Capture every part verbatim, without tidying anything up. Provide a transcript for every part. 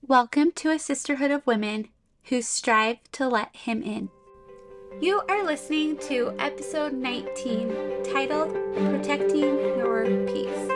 Welcome to a sisterhood of women who strive to let Him in. You are listening to episode nineteen, titled Protecting Your Peace.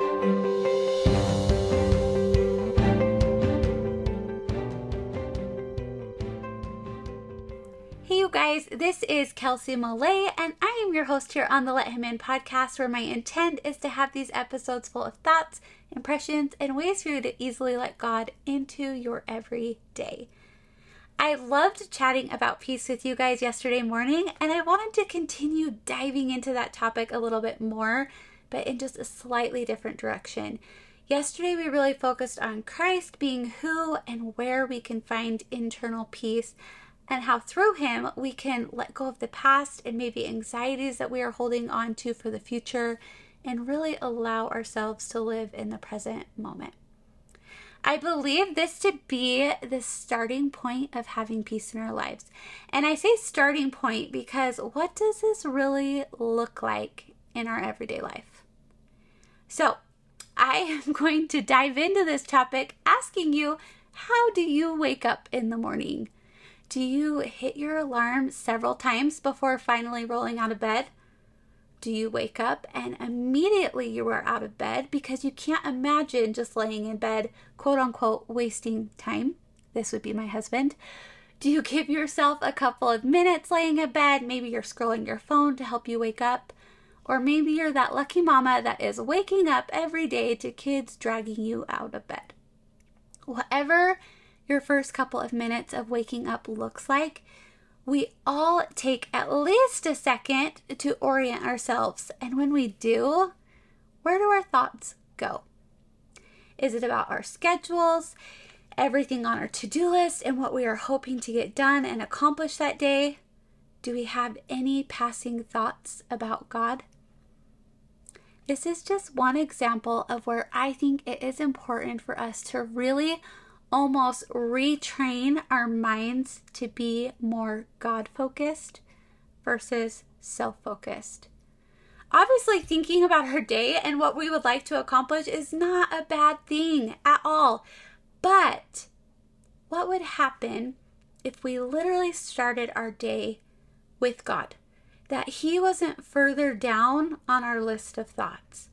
Hey you guys, this is Kelsey Millay, and I am your host here on the Let Him In podcast, where my intent is to have these episodes full of thoughts, impressions, and ways for you to easily let God into your everyday. I loved chatting about peace with you guys yesterday morning, and I wanted to continue diving into that topic a little bit more, but in just a slightly different direction. Yesterday, we really focused on Christ being who and where we can find internal peace, and how through Him we can let go of the past and maybe anxieties that we are holding on to for the future, and really allow ourselves to live in the present moment. I believe this to be the starting point of having peace in our lives. And I say starting point because what does this really look like in our everyday life? So I am going to dive into this topic asking you, how do you wake up in the morning? Do you hit your alarm several times before finally rolling out of bed? Do you wake up and immediately you are out of bed because you can't imagine just laying in bed, quote unquote, wasting time? This would be my husband. Do you give yourself a couple of minutes laying in bed? Maybe you're scrolling your phone to help you wake up. Or maybe you're that lucky mama that is waking up every day to kids dragging you out of bed. Whatever your first couple of minutes of waking up looks like, we all take at least a second to orient ourselves. And when we do, where do our thoughts go? Is it about our schedules, everything on our to-do list, and what we are hoping to get done and accomplish that day? Do we have any passing thoughts about God? This is just one example of where I think it is important for us to really almost retrain our minds to be more God-focused versus self-focused. Obviously, thinking about our day and what we would like to accomplish is not a bad thing at all. But what would happen if we literally started our day with God? That He wasn't further down on our list of thoughts.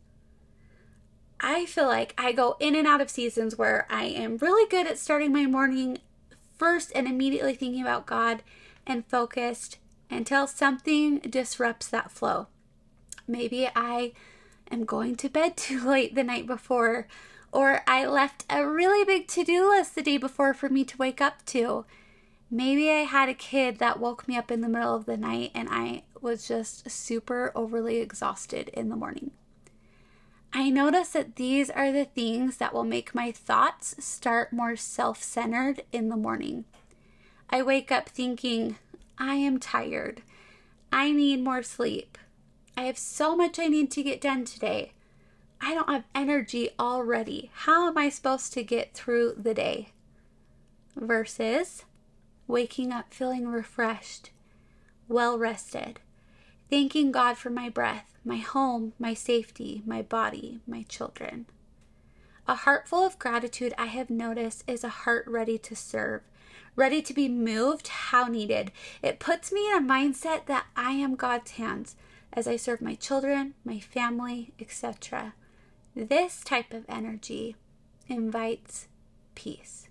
I feel like I go in and out of seasons where I am really good at starting my morning first and immediately thinking about God and focused until something disrupts that flow. Maybe I am going to bed too late the night before, or I left a really big to-do list the day before for me to wake up to. Maybe I had a kid that woke me up in the middle of the night and I was just super overly exhausted in the morning. I notice that these are the things that will make my thoughts start more self-centered in the morning. I wake up thinking, I am tired. I need more sleep. I have so much I need to get done today. I don't have energy already. How am I supposed to get through the day? Versus waking up feeling refreshed, well-rested, thanking God for my breath, my home, my safety, my body, my children. A heart full of gratitude, I have noticed, is a heart ready to serve, ready to be moved how needed. It puts me in a mindset that I am God's hands as I serve my children, my family, et cetera. This type of energy invites peace.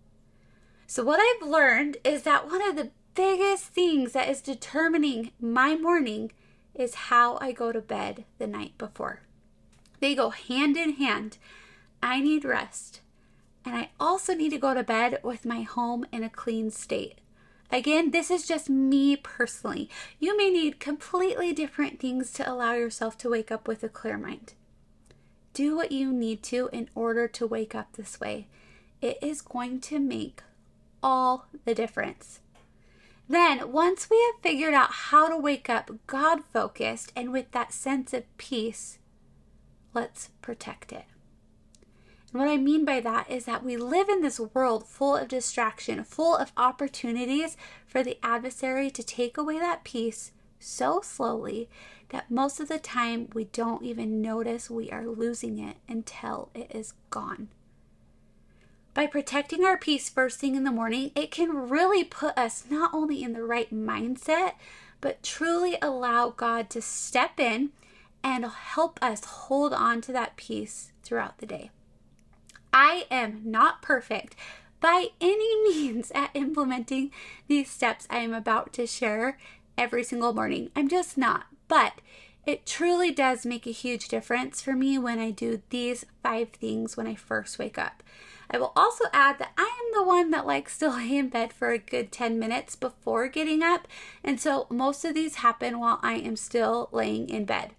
So what I've learned is that one of the biggest things that is determining my morning is how I go to bed the night before. They go hand in hand. I need rest, and I also need to go to bed with my home in a clean state. Again, this is just me personally. You may need completely different things to allow yourself to wake up with a clear mind. Do what you need to in order to wake up this way. It is going to make all the difference. Then, once we have figured out how to wake up God-focused and with that sense of peace, let's protect it. And what I mean by that is that we live in this world full of distraction, full of opportunities for the adversary to take away that peace so slowly that most of the time we don't even notice we are losing it until it is gone. By protecting our peace first thing in the morning, it can really put us not only in the right mindset, but truly allow God to step in and help us hold on to that peace throughout the day. I am not perfect by any means at implementing these steps I am about to share every single morning. I'm just not, but it truly does make a huge difference for me when I do these five things when I first wake up. I will also add that I am the one that likes to lay in bed for a good ten minutes before getting up. And so most of these happen while I am still laying in bed.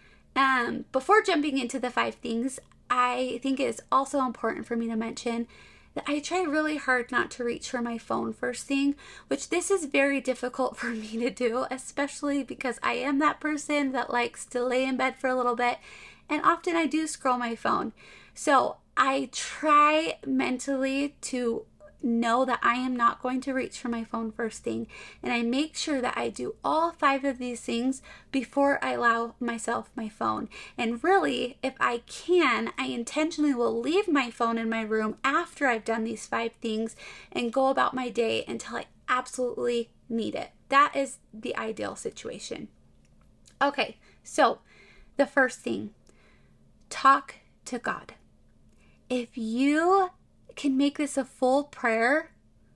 Um, before jumping into the five things, I think it is also important for me to mention that I try really hard not to reach for my phone first thing, which this is very difficult for me to do, especially because I am that person that likes to lay in bed for a little bit, and often I do scroll my phone. So I try mentally to know that I am not going to reach for my phone first thing, and I make sure that I do all five of these things before I allow myself my phone. And really, if I can, I intentionally will leave my phone in my room after I've done these five things and go about my day until I absolutely need it. That is the ideal situation. Okay, so the first thing, talk to God. If you can make this a full prayer,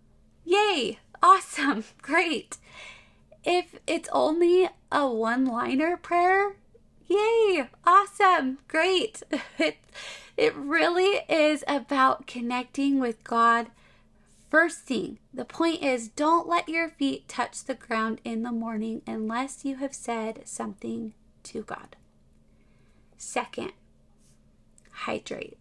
yay, awesome, great. If it's only a one-liner prayer, yay, awesome, great. It, it really is about connecting with God first thing. The point is, don't let your feet touch the ground in the morning unless you have said something to God. Second, hydrate.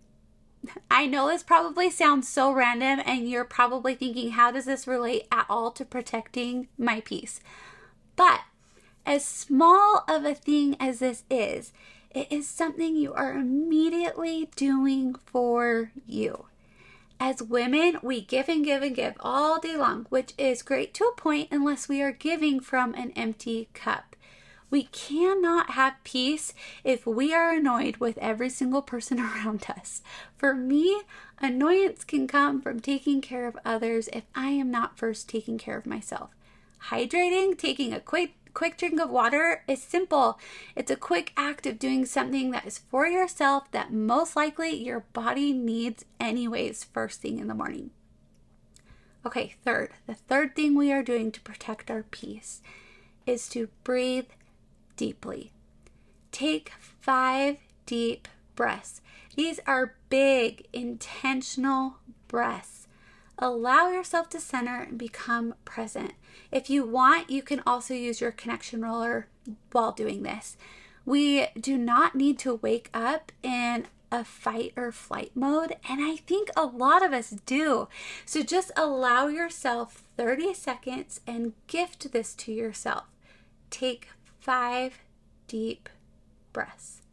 I know this probably sounds so random, and you're probably thinking, how does this relate at all to protecting my peace? But as small of a thing as this is, it is something you are immediately doing for you. As women, we give and give and give all day long, which is great to a point unless we are giving from an empty cup. We cannot have peace if we are annoyed with every single person around us. For me, annoyance can come from taking care of others if I am not first taking care of myself. Hydrating, taking a quick quick drink of water, is simple. It's a quick act of doing something that is for yourself that most likely your body needs anyways first thing in the morning. Okay, third. The third thing we are doing to protect our peace is to breathe deeply. Take five deep breaths. These are big, intentional breaths. Allow yourself to center and become present. If you want, you can also use your connection roller while doing this. We do not need to wake up in a fight or flight mode, and I think a lot of us do. So just allow yourself thirty seconds and gift this to yourself. Take five deep breaths.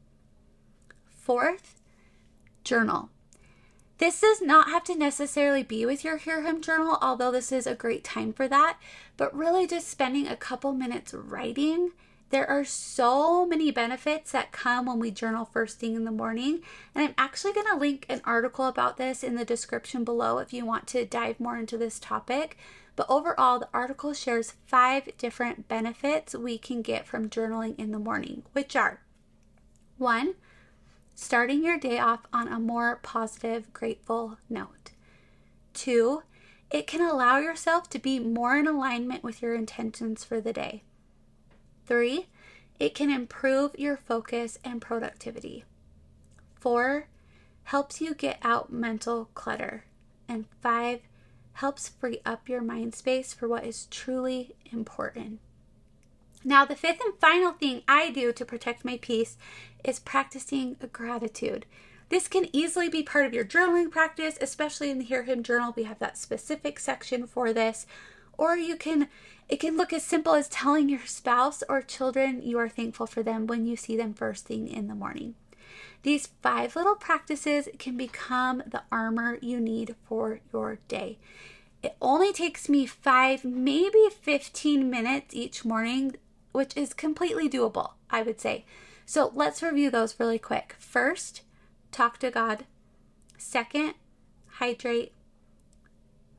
Fourth, journal. This does not have to necessarily be with your Hear Him journal, although this is a great time for that, but really just spending a couple minutes writing. There are so many benefits that come when we journal first thing in the morning, and I'm actually going to link an article about this in the description below if you want to dive more into this topic. But overall, the article shares five different benefits we can get from journaling in the morning, which are: one, starting your day off on a more positive, grateful note. Two, it can allow yourself to be more in alignment with your intentions for the day. Three, it can improve your focus and productivity. Four, helps you get out mental clutter. And five, helps free up your mind space for what is truly important. Now, the fifth and final thing I do to protect my peace is practicing gratitude. This can easily be part of your journaling practice, especially in the Hear Him journal. We have that specific section for this. Or you can, it can look as simple as telling your spouse or children you are thankful for them when you see them first thing in the morning. These five little practices can become the armor you need for your day. It only takes me five, maybe fifteen minutes each morning, which is completely doable, I would say. So let's review those really quick. First, talk to God. Second, hydrate.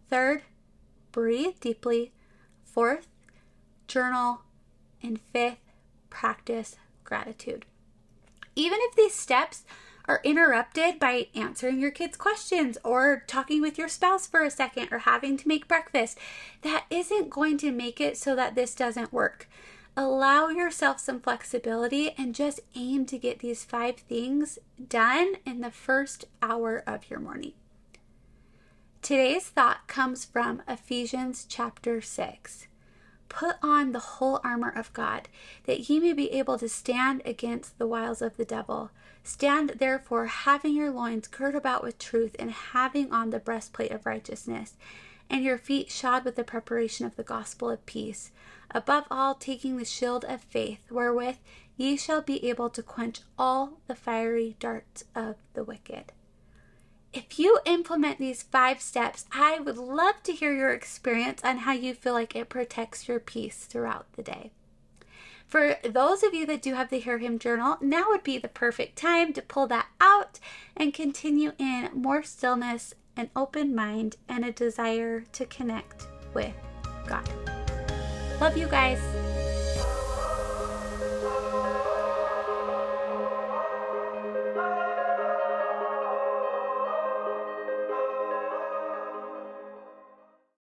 Third, breathe deeply. Fourth, journal. And fifth, practice gratitude. Even if these steps are interrupted by answering your kids' questions or talking with your spouse for a second or having to make breakfast, that isn't going to make it so that this doesn't work. Allow yourself some flexibility and just aim to get these five things done in the first hour of your morning. Today's thought comes from Ephesians chapter six. Put on the whole armor of God, that ye may be able to stand against the wiles of the devil. Stand therefore, having your loins girt about with truth, and having on the breastplate of righteousness, and your feet shod with the preparation of the gospel of peace. Above all, taking the shield of faith, wherewith ye shall be able to quench all the fiery darts of the wicked. If you implement these five steps, I would love to hear your experience on how you feel like it protects your peace throughout the day. For those of you that do have the Hear Him journal, now would be the perfect time to pull that out and continue in more stillness, an open mind, and a desire to connect with God. Love you guys.